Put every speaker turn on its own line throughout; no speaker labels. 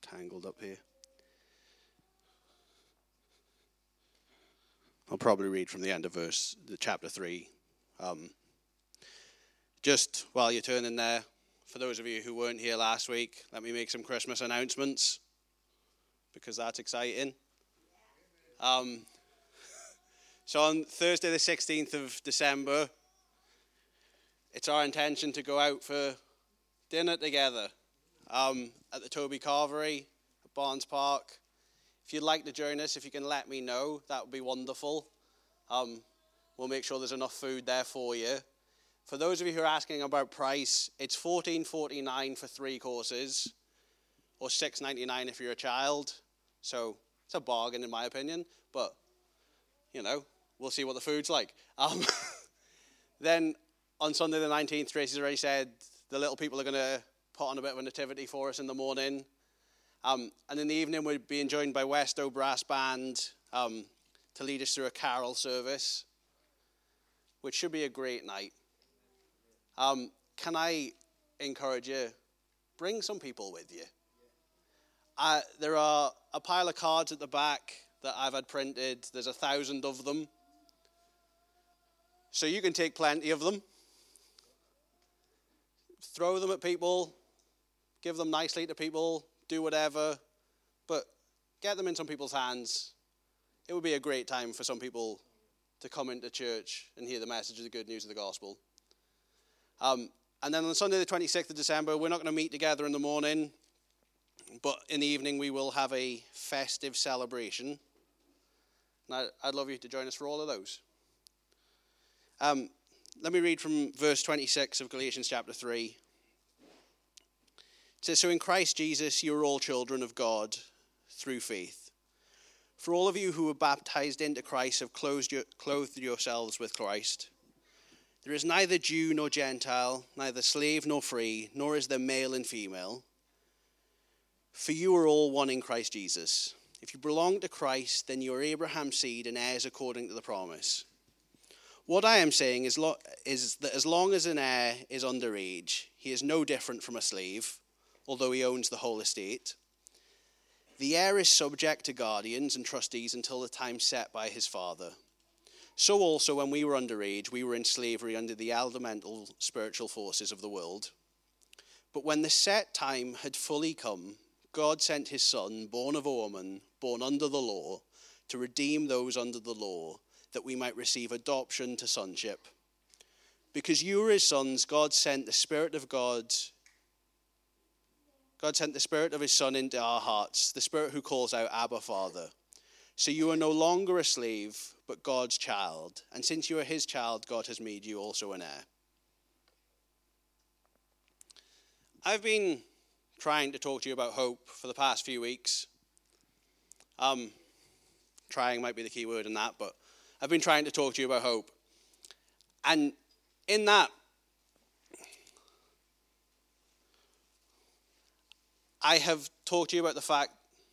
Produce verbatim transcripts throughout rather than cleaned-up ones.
tangled up here. I'll probably read from the end of verse, the chapter three. Um, just while you're turning there, for those of you who weren't here last week, let me make some Christmas announcements, because that's exciting. Um, so on Thursday the sixteenth of December, it's our intention to go out for dinner together um, at the Toby Carvery at Barnes Park. If you'd like to join us, if you can let me know, that would be wonderful. Um, we'll make sure there's enough food there for you. For those of you who are asking about price, it's fourteen forty-nine for three courses, or six ninety-nine if you're a child. So it's a bargain in my opinion, but, you know, we'll see what the food's like. Um, then on Sunday the nineteenth, Tracy's already said the little people are going to put on a bit of a nativity for us in the morning. Um, and in the evening, we're being joined by Westow Brass Band um, to lead us through a carol service, which should be a great night. Um, can I encourage you, bring some people with you. Uh, there are a pile of cards at the back that I've had printed. There's a thousand of them. So you can take plenty of them. Throw them at people. Give them nicely to people. Do whatever. But get them in some people's hands. It would be a great time for some people to come into church and hear the message of the good news of the gospel. Um, and then on Sunday the twenty-sixth of December, we're not going to meet together in the morning, but in the evening we will have a festive celebration. And I'd love you to join us for all of those. Um, let me read from verse twenty-six of Galatians chapter three. It says, "So in Christ Jesus you are all children of God through faith. For all of you who were baptized into Christ have clothed, your, clothed yourselves with Christ. There is neither Jew nor Gentile, neither slave nor free, nor is there male and female. For you are all one in Christ Jesus. If you belong to Christ, then you are Abraham's seed and heirs according to the promise. What I am saying is, lo- is that as long as an heir is underage, he is no different from a slave, although he owns the whole estate. The heir is subject to guardians and trustees until the time set by his father. So also when we were underage, we were in slavery under the elemental spiritual forces of the world. But when the set time had fully come, God sent his son, born of a woman, born under the law, to redeem those under the law, that we might receive adoption to sonship. Because you are his sons, God sent the Spirit of God, God sent the Spirit of his Son into our hearts, the Spirit who calls out, Abba, Father. So you are no longer a slave, but God's child. And since you are his child, God has made you also an heir." I've been trying to talk to you about hope for the past few weeks. Um, trying might be the key word in that, but I've been trying to talk to you about hope. And in that, I have talked to you about the fact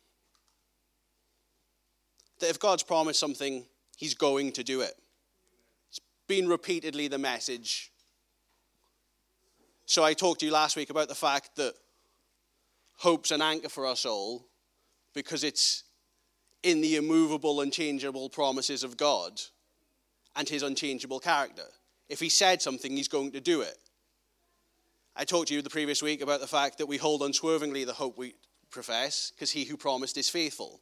that if God's promised something, he's going to do it. It's been repeatedly the message. So I talked to you last week about the fact that hope's an anchor for our soul because it's in the immovable, unchangeable promises of God and his unchangeable character. If he said something, he's going to do it. I talked to you the previous week about the fact that we hold unswervingly the hope we profess because he who promised is faithful.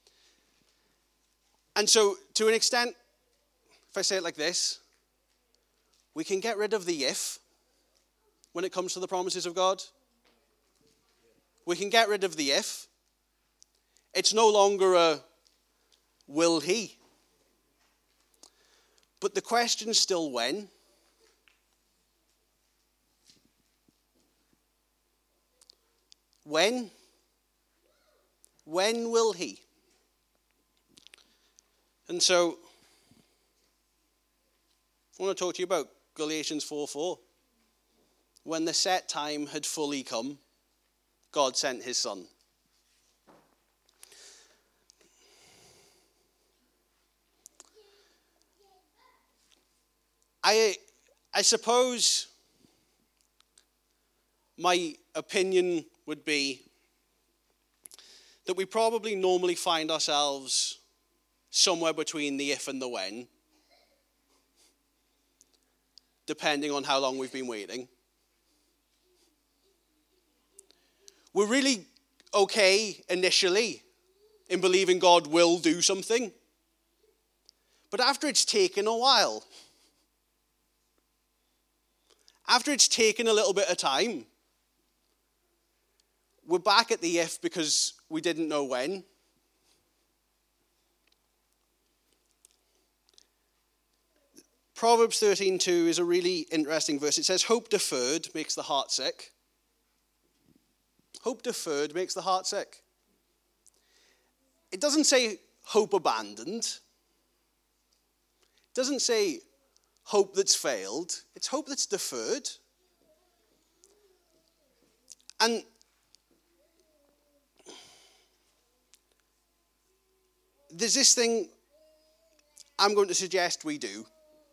And so, to an extent, if I say it like this, we can get rid of the if when it comes to the promises of God. We can get rid of the if. It's no longer a will he. But the question's still when. When? When will he? And so, I want to talk to you about Galatians four four. When the set time had fully come, God sent his son. I, I suppose my opinion would be that we probably normally find ourselves somewhere between the if and the when, depending on how long we've been waiting. We're really okay initially in believing God will do something. But after it's taken a while, after it's taken a little bit of time, we're back at the if because we didn't know when. Proverbs thirteen two is a really interesting verse. It says, hope deferred makes the heart sick. Hope deferred makes the heart sick. It doesn't say hope abandoned. It doesn't say hope that's failed. It's hope that's deferred. And there's this thing I'm going to suggest we do,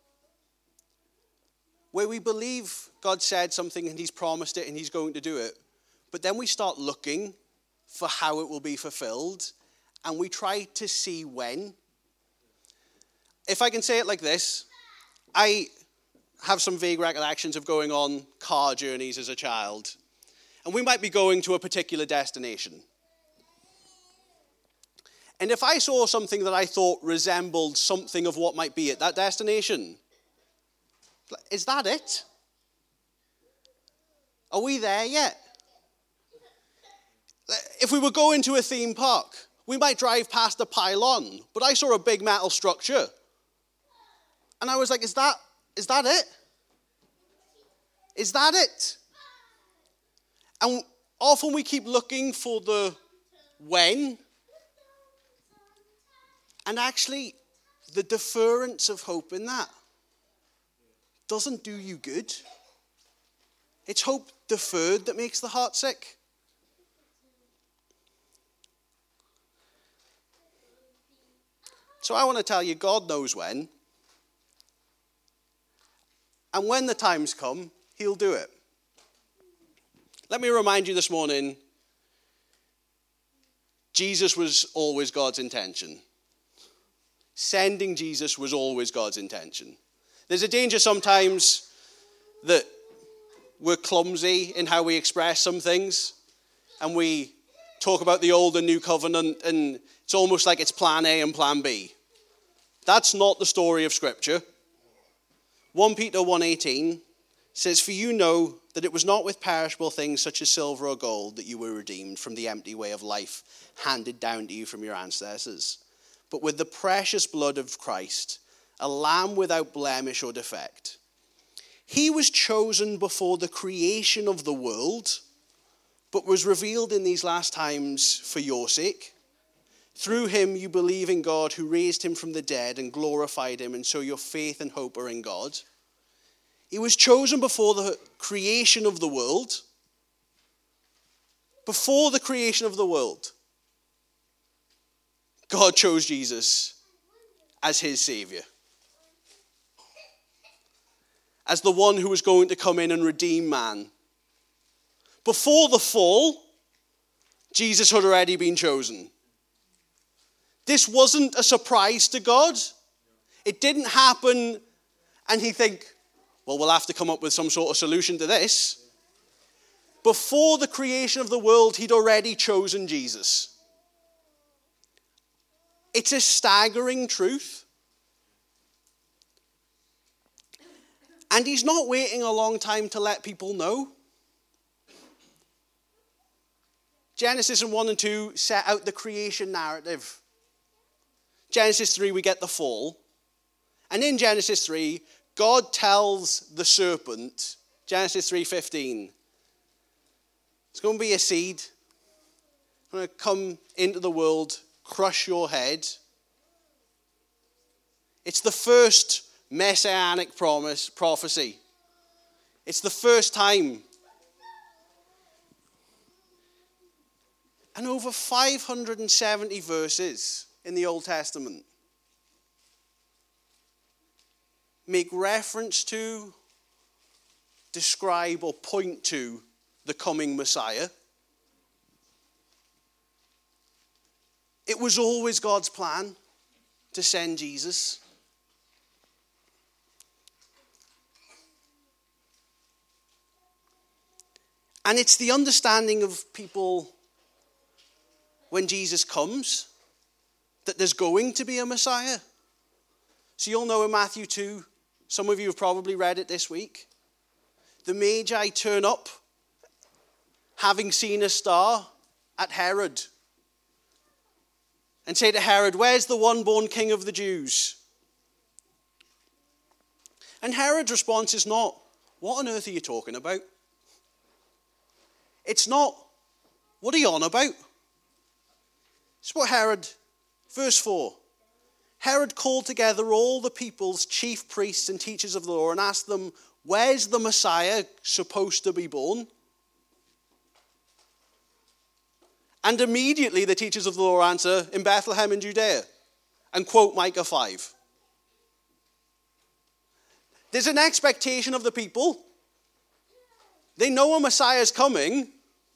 where we believe God said something and he's promised it and he's going to do it, but then we start looking for how it will be fulfilled, and we try to see when. If I can say it like this, I have some vague recollections of going on car journeys as a child, and we might be going to a particular destination. And if I saw something that I thought resembled something of what might be at that destination, is that it? Are we there yet? If we were going to a theme park, we might drive past a pylon, but I saw a big metal structure. And I was like, is that, is that it? Is that it? And often we keep looking for the when. And actually, the deference of hope in that doesn't do you good. It's hope deferred that makes the heart sick. So I want to tell you, God knows when. And when the time's come, he'll do it. Let me remind you this morning, Jesus was always God's intention. Sending Jesus was always God's intention. There's a danger sometimes that we're clumsy in how we express some things, and we talk about the old and new covenant, and it's almost like it's plan A and plan B. That's not the story of Scripture. First Peter one eighteen says, for you know that it was not with perishable things such as silver or gold that you were redeemed from the empty way of life handed down to you from your ancestors, but with the precious blood of Christ, a lamb without blemish or defect. He was chosen before the creation of the world, but was revealed in these last times for your sake. Through him you believe in God, who raised him from the dead and glorified him, and so your faith and hope are in God. He was chosen before the creation of the world. Before the creation of the world, God chose Jesus as his Savior, as the one who was going to come in and redeem man. Before the fall, Jesus had already been chosen. This wasn't a surprise to God. It didn't happen and he think, well, we'll have to come up with some sort of solution to this. Before the creation of the world, he'd already chosen Jesus. It's a staggering truth. And he's not waiting a long time to let people know. Genesis one and two set out the creation narrative. Genesis three, we get the fall. And in Genesis three, God tells the serpent, Genesis three fifteen, it's going to be a seed. It's going to come into the world, crush your head. It's the first messianic promise, prophecy. It's the first time. And over five hundred seventy verses in the Old Testament make reference to, describe, or point to the coming Messiah. It was always God's plan to send Jesus. And it's the understanding of people when Jesus comes that there's going to be a Messiah. So you'll know in Matthew two, some of you have probably read it this week. The Magi turn up, having seen a star at Herod, and say to Herod, "Where's the one born king of the Jews?" And Herod's response is not, "What on earth are you talking about?" It's not, "What are you on about?" It's what Herod, verse four, Herod called together all the people's chief priests and teachers of the law and asked them, "Where's the Messiah supposed to be born?" And immediately the teachers of the law answer, "In Bethlehem in Judea," and quote Micah five. There's an expectation of the people. They know a Messiah is coming.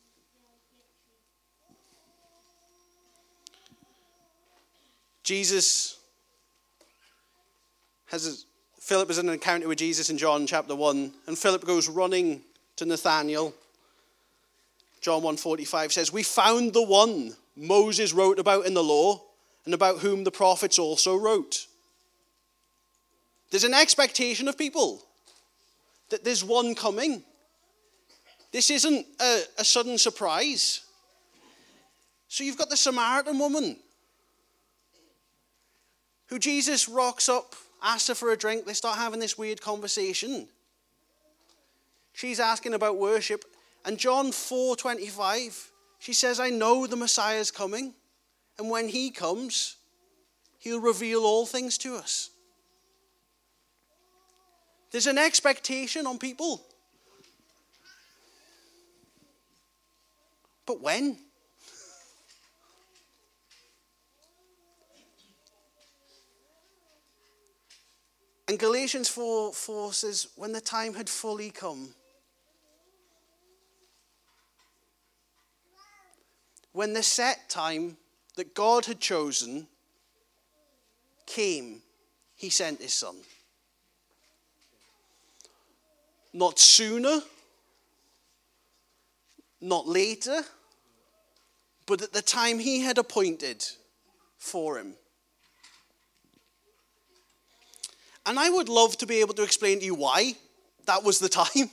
Jesus has a, Philip has an encounter with Jesus in John chapter one, and Philip goes running to Nathanael. John one forty-five says, "We found the one Moses wrote about in the law, and about whom the prophets also wrote." There's an expectation of people that there's one coming. This isn't a, a sudden surprise. So you've got the Samaritan woman who Jesus rocks up, asks her for a drink. They start having this weird conversation. She's asking about worship. And John four twenty-five, she says, "I know the Messiah is coming. And when he comes, he'll reveal all things to us." There's an expectation on people. But when? And Galatians four, four says, when the time had fully come, when the set time that God had chosen came, he sent his son. Not sooner, not later, but at the time he had appointed for him. And I would love to be able to explain to you why that was the time.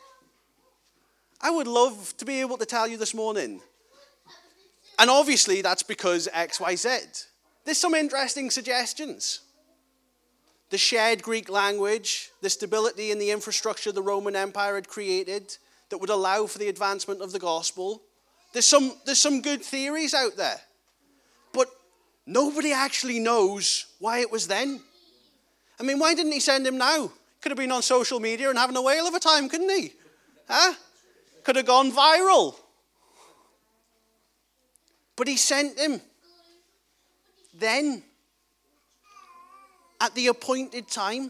I would love to be able to tell you this morning. And obviously that's because X, Y, Z. There's some interesting suggestions. The shared Greek language, the stability in the infrastructure the Roman Empire had created that would allow for the advancement of the gospel. There's some, there's some good theories out there. But nobody actually knows why it was then. I mean, why didn't he send him now? Could have been on social media and having a whale of a time, couldn't he? Huh? Could have gone viral. But he sent him then, at the appointed time.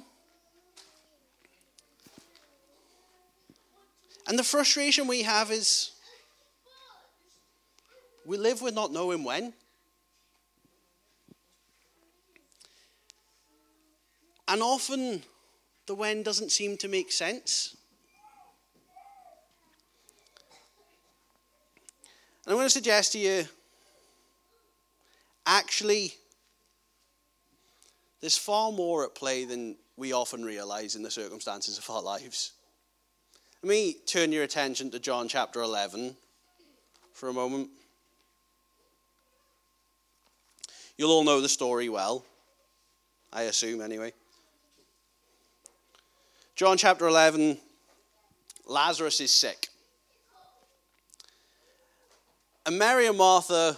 And the frustration we have is we live with not knowing when. And often the when doesn't seem to make sense. And I'm going to suggest to you, actually, there's far more at play than we often realize in the circumstances of our lives. Let me turn your attention to John chapter eleven for a moment. You'll all know the story well, I assume anyway. John chapter eleven, Lazarus is sick. And Mary and Martha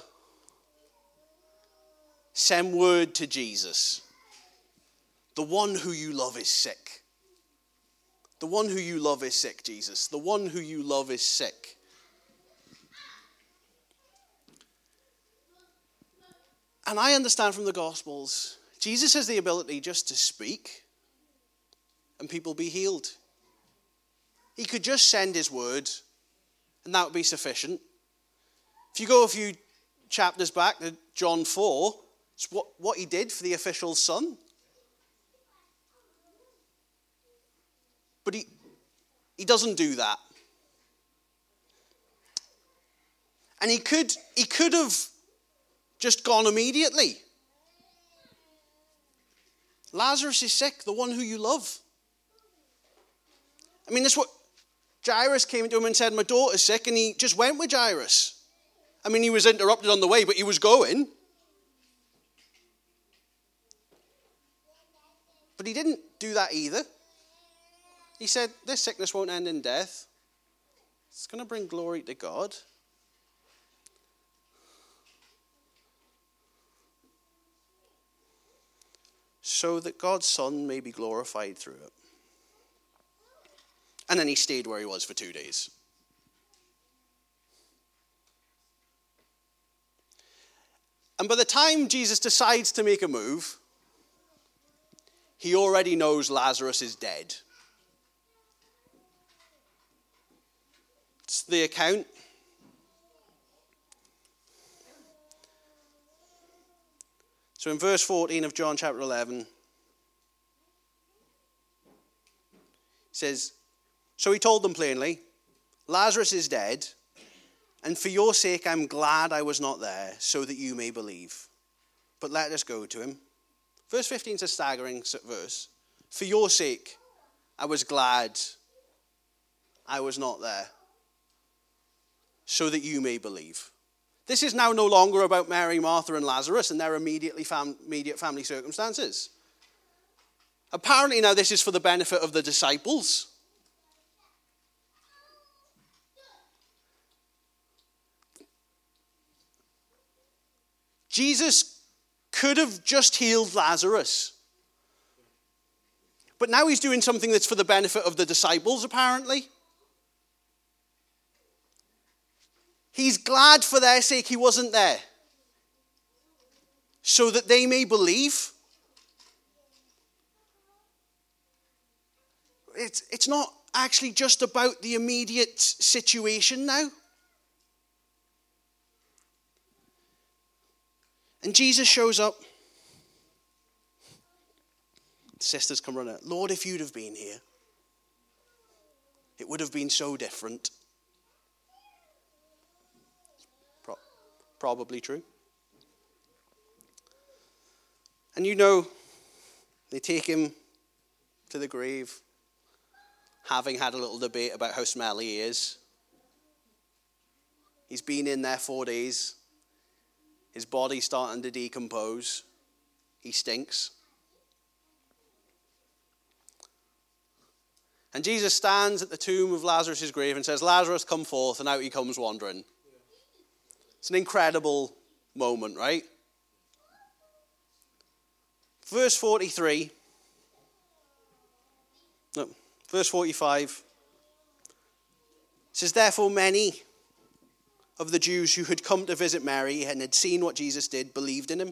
send word to Jesus. The one who you love is sick. The one who you love is sick, Jesus. The one who you love is sick. And I understand from the Gospels, Jesus has the ability just to speak and people be healed. He could just send his word and that would be sufficient. If you go a few chapters back to John four, it's what, what he did for the official son. But he, he doesn't do that. And he could, he could have just gone immediately. Lazarus is sick, the one who you love. I mean, that's what Jairus came to him and said, my daughter's sick, and he just went with Jairus. I mean, he was interrupted on the way, but he was going. But he didn't do that either. He said, this sickness won't end in death. It's going to bring glory to God. So that God's Son may be glorified through it. And then he stayed where he was for two days. And by the time Jesus decides to make a move, he already knows Lazarus is dead. It's the account. So in verse fourteen of John chapter eleven, it says, so he told them plainly, Lazarus is dead, and for your sake I'm glad I was not there, so that you may believe. But let us go to him. Verse fifteen is a staggering verse. For your sake I was glad I was not there, so that you may believe. This is now no longer about Mary, Martha, and Lazarus and their immediately fam- immediate family circumstances. Apparently now this is for the benefit of the disciples. Jesus could have just healed Lazarus. But now he's doing something that's for the benefit of the disciples, apparently. He's glad for their sake he wasn't there, so that they may believe. It's, it's not actually just about the immediate situation now. And Jesus shows up. The sisters come running out. Lord, if you'd have been here, it would have been so different. Pro- probably true. And you know, they take him to the grave, having had a little debate about how smelly he is. He's been in there four days. His body's starting to decompose. He stinks. And Jesus stands at the tomb of Lazarus' grave and says, Lazarus, come forth, and out he comes wandering. It's an incredible moment, right? Verse forty-three. No, verse forty-five. It says, therefore many of the Jews who had come to visit Mary and had seen what Jesus did believed in him.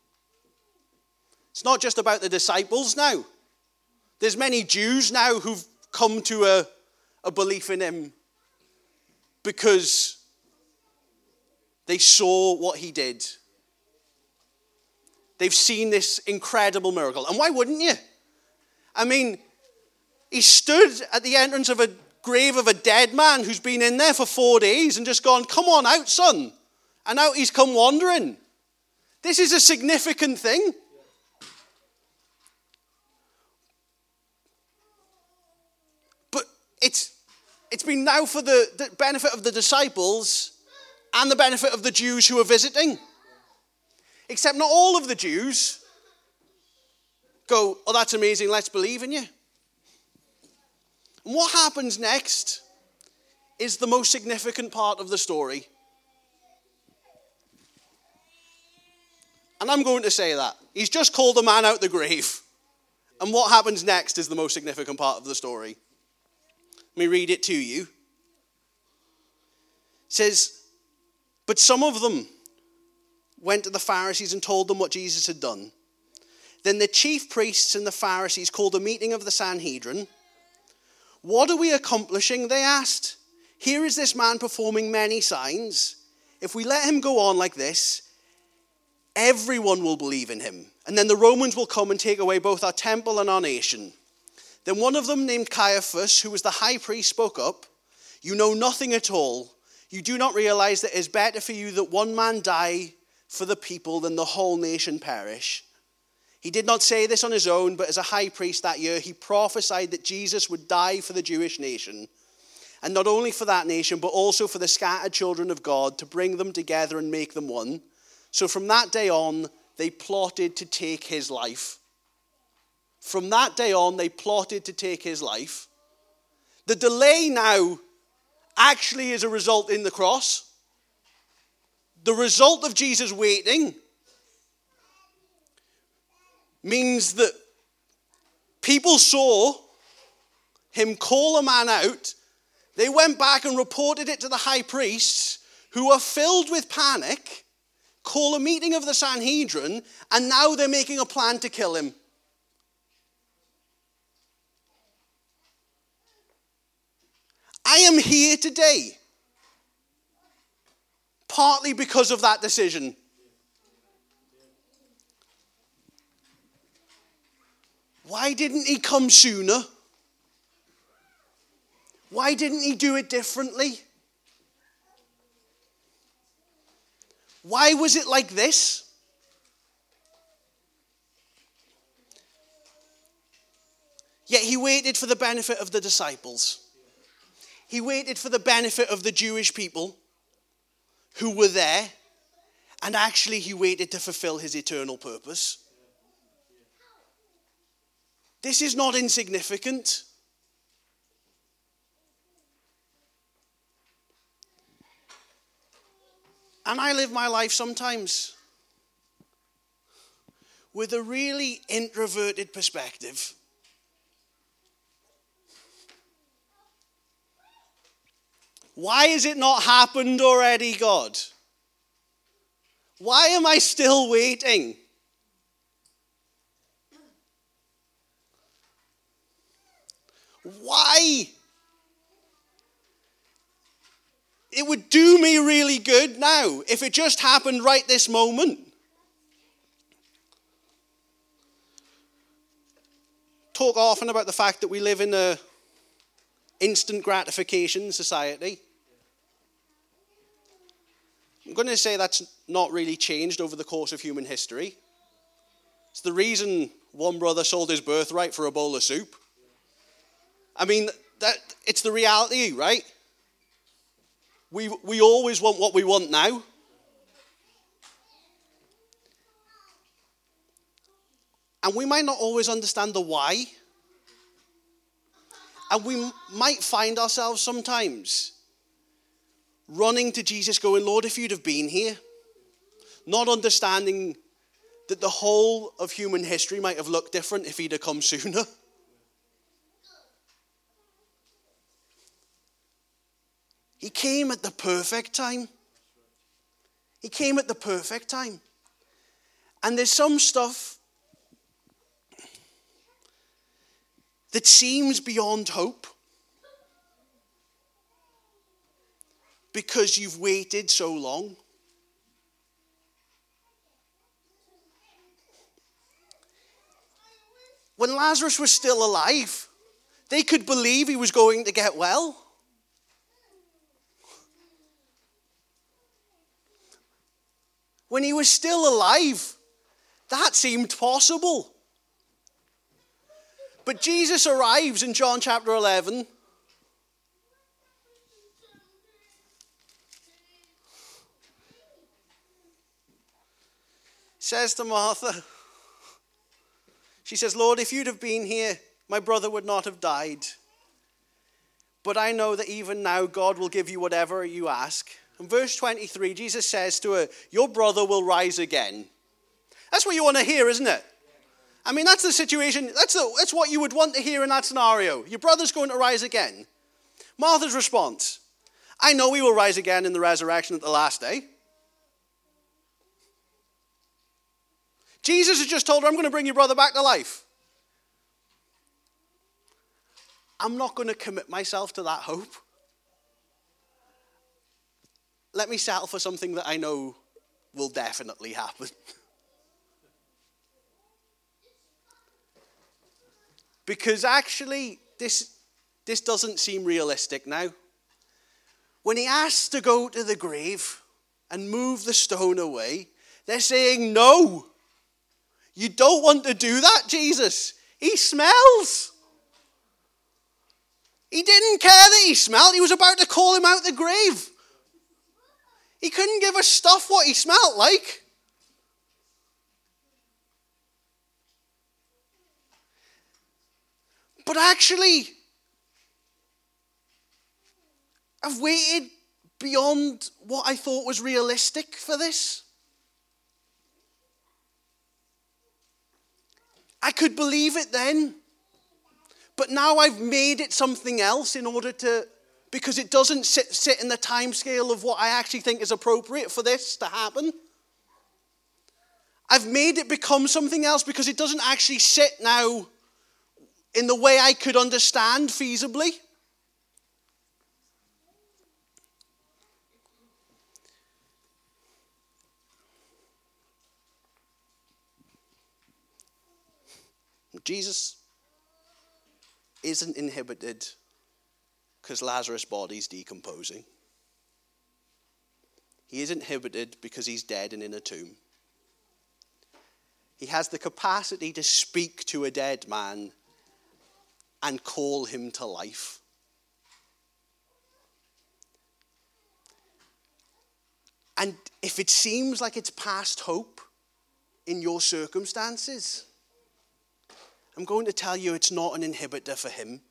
It's not just about the disciples now. There's many Jews now who've come to a, a belief in him because they saw what he did. They've seen this incredible miracle. And why wouldn't you? I mean, he stood at the entrance of a grave of a dead man who's been in there for four days and just gone, come on out, son. And out he's come wandering. This is a significant thing. But it's it's been now for the, the benefit of the disciples and the benefit of the Jews who are visiting. Except not all of the Jews go, oh, that's amazing, let's believe in you. And what happens next is the most significant part of the story. And I'm going to say that. He's just called a man out the grave. And what happens next is the most significant part of the story. Let me read it to you. It says, but some of them went to the Pharisees and told them what Jesus had done. Then the chief priests and the Pharisees called a meeting of the Sanhedrin. What are we accomplishing? They asked. Here is this man performing many signs. if we let him go on like this, everyone will believe in him. And then the Romans will come and take away both our temple and our nation. Then one of them, named Caiaphas, who was the high priest, spoke up. You know nothing at all. You do not realize that it is better for you that one man die for the people than the whole nation perish. He did not say this on his own, but as a high priest that year, he prophesied that Jesus would die for the Jewish nation. And not only for that nation, but also for the scattered children of God, to bring them together and make them one. So from that day on, they plotted to take his life. From that day on, they plotted to take his life. The delay now actually is a result in the cross. The result of Jesus waiting means that people saw him call a man out. They went back and reported it to the high priests, who were filled with panic, call a meeting of the Sanhedrin, and now they're making a plan to kill him. I am here today partly because of that decision. Why didn't he come sooner? Why didn't he do it differently? Why was it like this? Yet he waited for the benefit of the disciples. He waited for the benefit of the Jewish people who were there. And actually he waited to fulfill his eternal purpose. This is not insignificant. And I live my life sometimes with a really introverted perspective. Why has it not happened already, God? Why am I still waiting? Why? It would do me really good now if it just happened right this moment. Talk often about the fact that we live in a instant gratification society. I'm going to say that's not really changed over the course of human history. It's the reason one brother sold his birthright for a bowl of soup. I mean, that it's the reality, right? We we always want what we want now. And we might not always understand the why. And we might find ourselves sometimes running to Jesus going, Lord, if you'd have been here. Not understanding that the whole of human history might have looked different if he'd have come sooner. He came at the perfect time. He came at the perfect time. And there's some stuff that seems beyond hope because you've waited so long. When Lazarus was still alive, they could believe he was going to get well. When he was still alive, that seemed possible. But Jesus arrives in John chapter eleven. Says to Martha, she says, Lord, if you'd have been here, my brother would not have died. But I know that even now God will give you whatever you ask. In verse twenty-three, Jesus says to her, your brother will rise again. That's what you want to hear, isn't it? I mean, that's the situation. That's, the, that's what you would want to hear in that scenario. Your brother's going to rise again. Martha's response, I know he will rise again in the resurrection at the last day. Jesus has just told her, I'm going to bring your brother back to life. I'm not going to commit myself to that hope. let me settle for something that I know will definitely happen. Because actually, this, this doesn't seem realistic now. When he asks to go to the grave and move the stone away, they're saying, no, you don't want to do that, Jesus. He smells. He didn't care that he smelled. He was about to call him out the grave. He couldn't give a stuff what he smelled like. But actually, I've waited beyond what I thought was realistic for this. I could believe it then. But now I've made it something else in order to, because it doesn't sit, sit in the time scale of what I actually think is appropriate for this to happen. I've made it become something else because it doesn't actually sit now in the way I could understand feasibly. Jesus isn't inhibited because Lazarus' body's decomposing. He isn't inhibited because he's dead and in a tomb. He has the capacity to speak to a dead man and call him to life. And if it seems like it's past hope in your circumstances, I'm going to tell you it's not an inhibitor for him.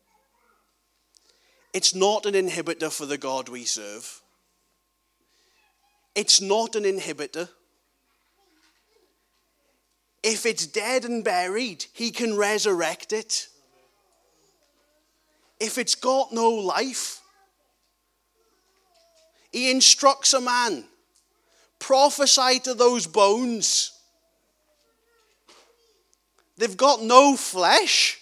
It's not an inhibitor for the God we serve. It's not an inhibitor. If it's dead and buried, he can resurrect it. If it's got no life, he instructs a man, prophesy to those bones. They've got no flesh.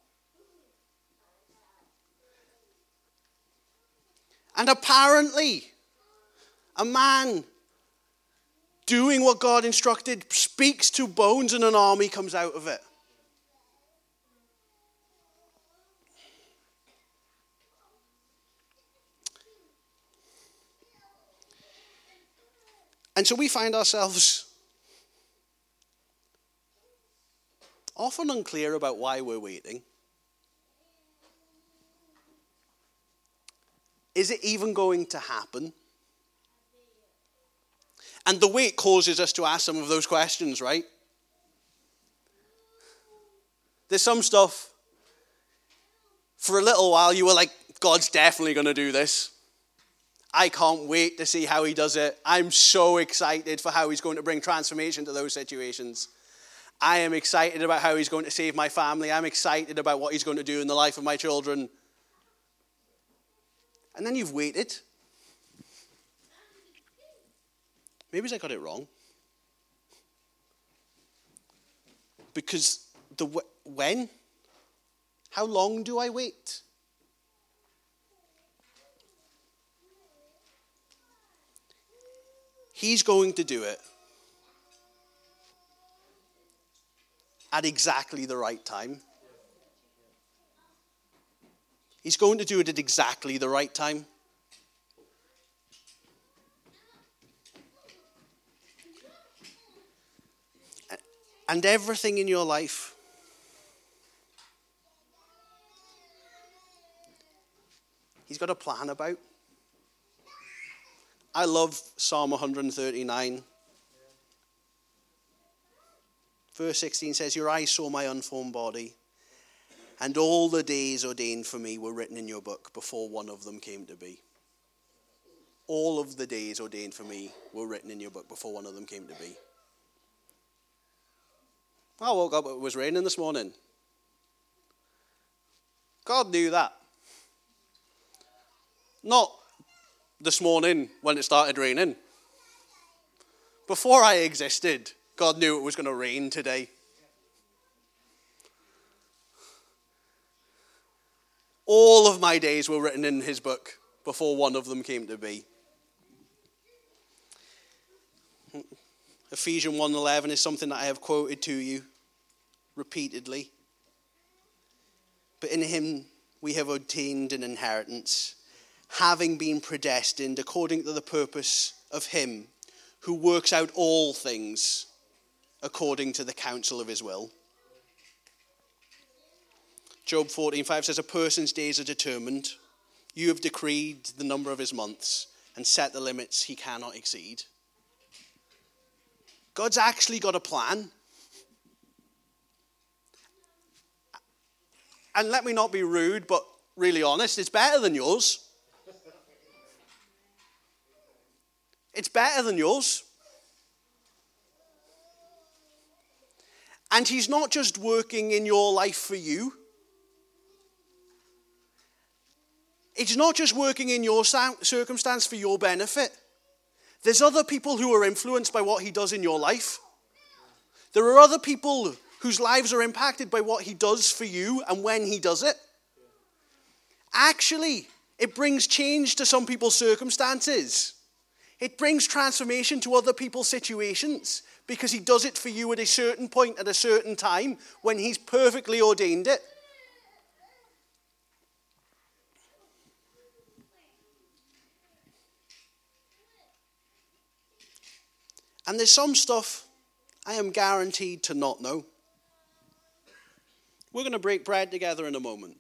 And apparently, a man doing what God instructed speaks to bones and an army comes out of it. And so we find ourselves often unclear about why we're waiting. Is it even going to happen? And the wait causes us to ask some of those questions, right? There's some stuff, for a little while you were like, God's definitely going to do this. I can't wait to see how he does it. I'm so excited for how he's going to bring transformation to those situations. I am excited about how he's going to save my family. I'm excited about what he's going to do in the life of my children. And then you've waited. Maybe I got it wrong. Because the when? How long do I wait? He's going to do it at exactly the right time. He's going to do it at exactly the right time. And everything in your life, he's got a plan about. I love Psalm one thirty-nine. Verse sixteen says, your eyes saw my unformed body, and all the days ordained for me were written in your book before one of them came to be. All of the days ordained for me were written in your book before one of them came to be. I woke up, it was raining this morning. God knew that. Not this morning when it started raining. Before I existed, God knew it was going to rain today. All of my days were written in his book before one of them came to be. Ephesians one eleven is something that I have quoted to you repeatedly. But in him we have obtained an inheritance, having been predestined according to the purpose of him who works out all things according to the counsel of his will. Job fourteen five says, a person's days are determined. You have decreed the number of his months and set the limits he cannot exceed. God's actually got a plan. And let me not be rude, but really honest, it's better than yours. It's better than yours. And he's not just working in your life for you. It's not just working in your circumstance for your benefit. There's other people who are influenced by what he does in your life. There are other people whose lives are impacted by what he does for you and when he does it. Actually, it brings change to some people's circumstances. It brings transformation to other people's situations because he does it for you at a certain point at a certain time when he's perfectly ordained it. And there's some stuff I am guaranteed to not know. We're going to break bread together in a moment.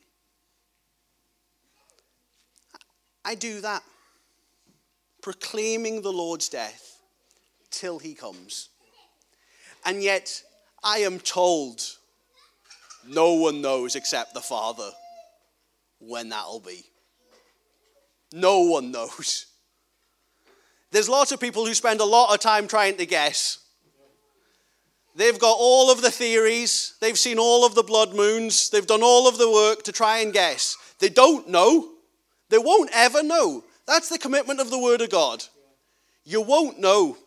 I do that, proclaiming the Lord's death till he comes. And yet, I am told no one knows except the Father when that'll be. No one knows. There's lots of people who spend a lot of time trying to guess. They've got all of the theories. They've seen all of the blood moons. They've done all of the work to try and guess. They don't know. They won't ever know. That's the commitment of the Word of God. You won't know.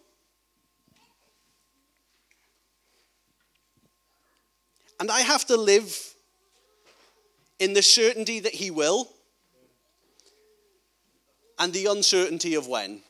And I have to live in the certainty that he will and the uncertainty of when.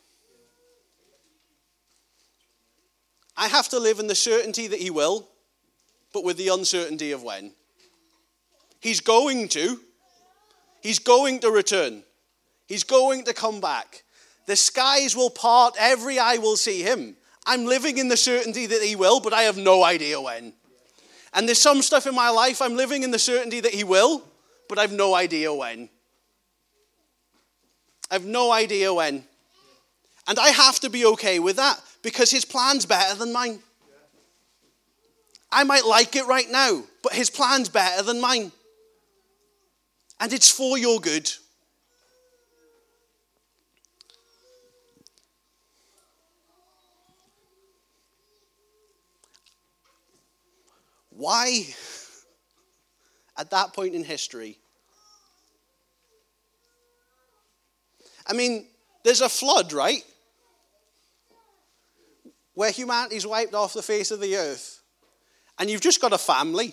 I have to live in the certainty that he will, but with the uncertainty of when. He's going to. He's going to return. He's going to come back. The skies will part, every eye will see him. I'm living in the certainty that he will, but I have no idea when. And there's some stuff in my life I'm living in the certainty that he will, but I've no idea when. I've no idea when. And I have to be okay with that because his plan's better than mine. I might like it right now, but his plan's better than mine. And it's for your good. Why, at that point in history? I mean, there's a flood, right? Where humanity's wiped off the face of the earth. And you've just got a family.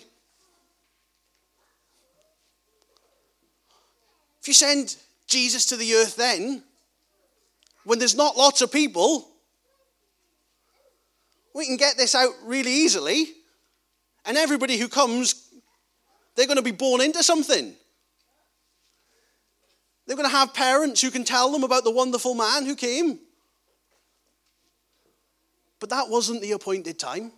If you send Jesus to the earth then, when there's not lots of people, we can get this out really easily. And everybody who comes, they're going to be born into something. They're going to have parents who can tell them about the wonderful man who came. But that wasn't the appointed time.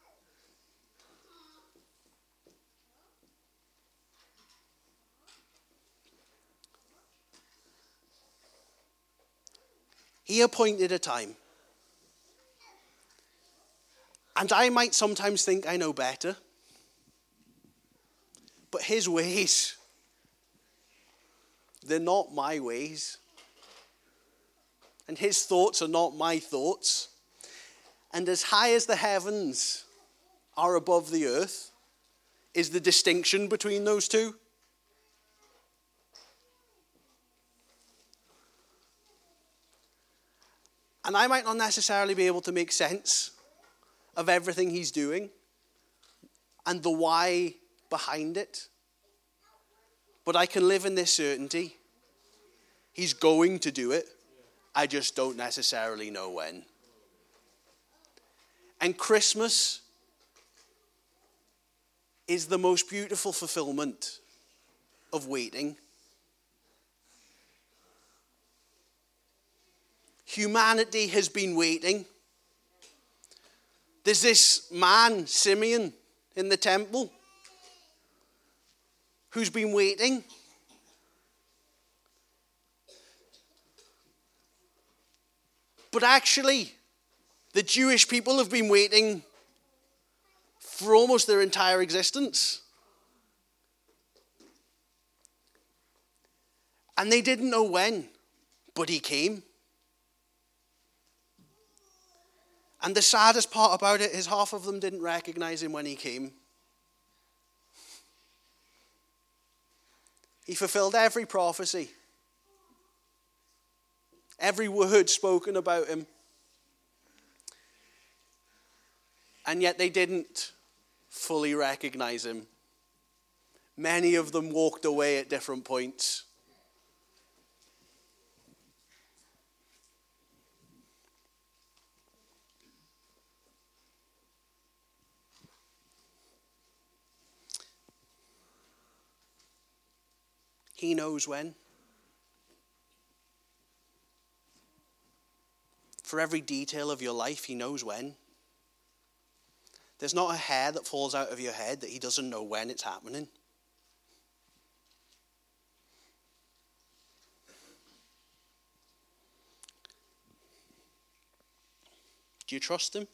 He appointed a time. And I might sometimes think I know better. But his ways, they're not my ways. And his thoughts are not my thoughts. And as high as the heavens are above the earth, is the distinction between those two. And I might not necessarily be able to make sense of everything he's doing and the why behind it. But I can live in this certainty. He's going to do it. I just don't necessarily know when. And Christmas is the most beautiful fulfillment of waiting. Humanity has been waiting. There's this man, Simeon, in the temple who's been waiting. But actually, the Jewish people have been waiting for almost their entire existence. And they didn't know when, but he came. And the saddest part about it is half of them didn't recognize him when he came. He fulfilled every prophecy, every word spoken about him. And yet they didn't fully recognize him. Many of them walked away at different points. He knows when. For every detail of your life, he knows when. There's not a hair that falls out of your head that he doesn't know when it's happening. Do you trust him?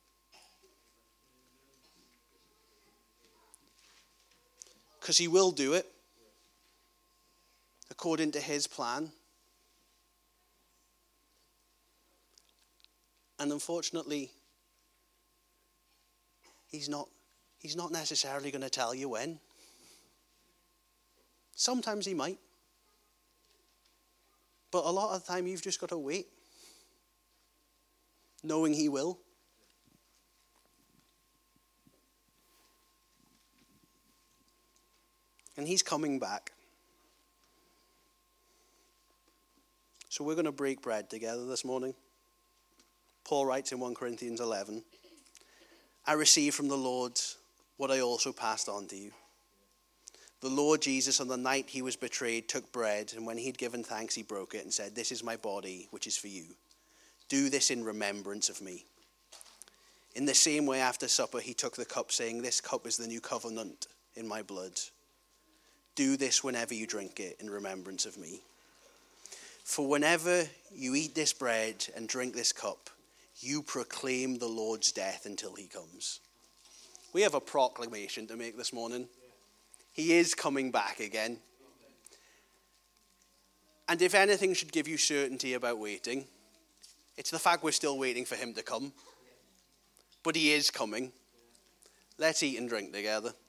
Because he will do it according to his plan. And unfortunately, he's not, he's not necessarily going to tell you when. Sometimes he might. But a lot of the time, you've just got to wait, knowing he will. And he's coming back. So we're going to break bread together this morning. Paul writes in First Corinthians eleven, I received from the Lord what I also passed on to you. The Lord Jesus, on the night he was betrayed, took bread, and when he'd given thanks, he broke it and said, this is my body, which is for you. Do this in remembrance of me. In the same way, after supper, he took the cup, saying, this cup is the new covenant in my blood. Do this whenever you drink it in remembrance of me. For whenever you eat this bread and drink this cup, you proclaim the Lord's death until he comes. We have a proclamation to make this morning. He is coming back again. And if anything should give you certainty about waiting, it's the fact we're still waiting for him to come. But he is coming. Let's eat and drink together.